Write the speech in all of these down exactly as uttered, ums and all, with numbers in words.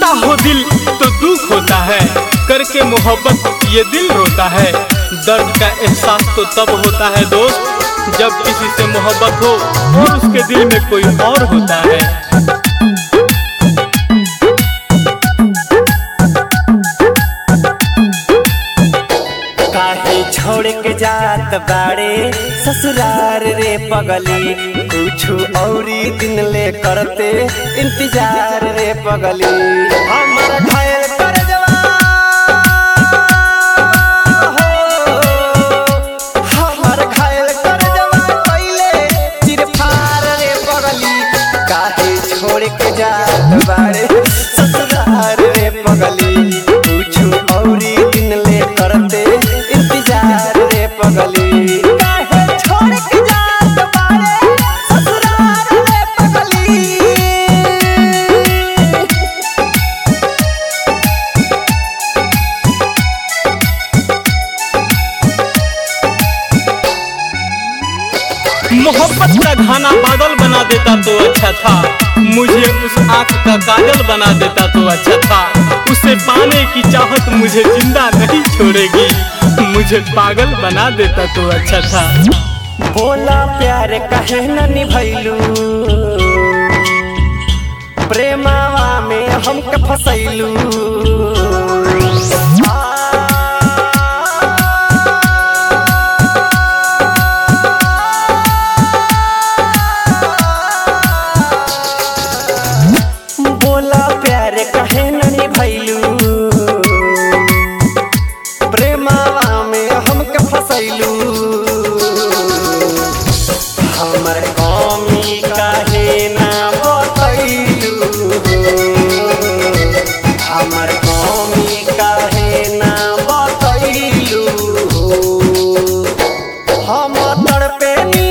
टूटा हो दिल तो दुख होता है, करके मोहब्बत ये दिल रोता है। दर्द का एहसास तो तब होता है दोस्त, जब किसी से मोहब्बत हो और उसके दिल में कोई और होता है। काहे छोड़ के जात बाड़े ससुरार रे पगली, कुछु औरी दिन ले करते इंतजार रे पगली। हमारा घायल कर जवा हो, हमारा घायल कर जवा पहले चिरफार रे पगली। काहे छोड़ के जात बाड़े ससुरार रे पगली, कुछु औरी दिन ले करते इंतजार रे पगली। काहे छोड़ के जात बाड़े ससुरार रे पगली। मोहब्बत का घाना बादल बना देता तो अच्छा था, मुझे उस आँख का काजल बना देता तो अच्छा था। उसे पाने की चाहत मुझे जिंदा नहीं छोड़ेगी, मुझे पागल बना देता तो अच्छा था। बोला प्यार कहे न निभैलू, प्रेमावा में हमके फसैलू। बोला प्यार कहे न निभैलू, प्रेमावा में हमके फसैलू। हमर कमी काहे ना बतैलू, हमर कमी काहे ना बतैलू। हम तड़पेनी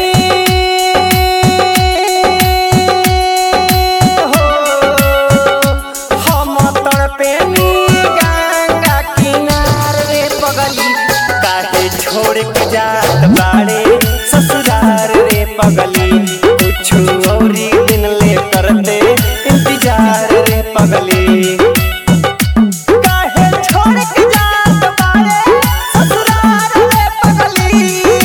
हो, हम तड़पेनी गंगा किनार रे पगली। काहे छोड़ के जात बाड़े ससुरार रे पगली, कुछु औरी दिन ले करते इंतजार रे पगली। काहे छोड़ के जात बाड़े ससुरार रे पगली।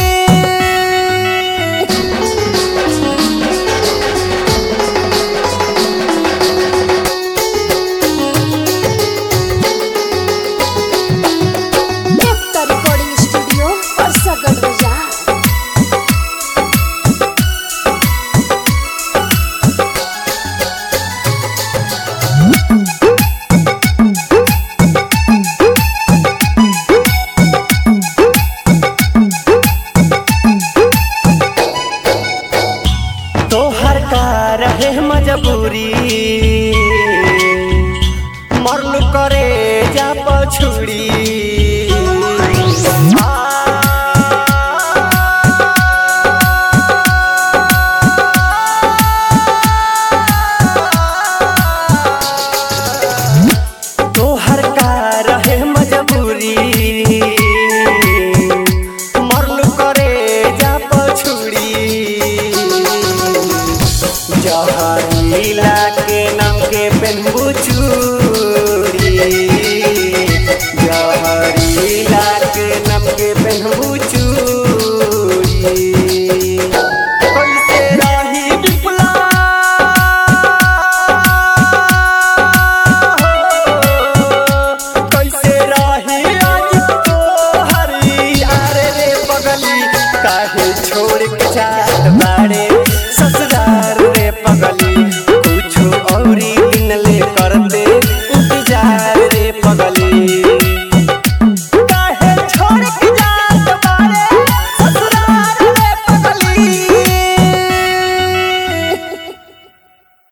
देवता रिकॉर्डिंग स्टूडियो परसागढ़ बाजार। तोहर का रहे मजबूरी, मरलू करे जा पछुड़ी। तोहर का रहे मजबूरी, मरलू करे जा पछुड़ी। जहरीला के नाम के पेन्हबू चूड़ी, जहर